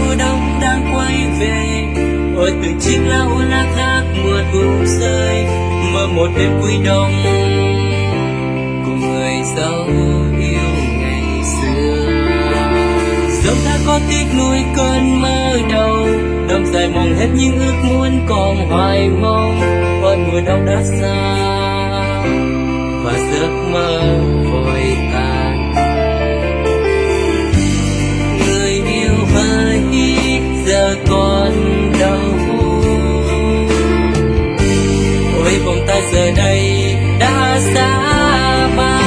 mùa đông đang quay về. Ôi từng chiếc lá úa lá khác mùa thu rơi, mơ một đêm cuối đông cùng người dấu yêu ngày xưa. Dẫu ta có tiếc nuối cơn mơ đầu, đông dài mong hết những ước muốn còn hoài mong. Ôi mùa đông đã xa và giấc mơ vội tàn. Người yêu hỡi giờ còn đâu, ôi vòng tay giờ đây đã xa bay.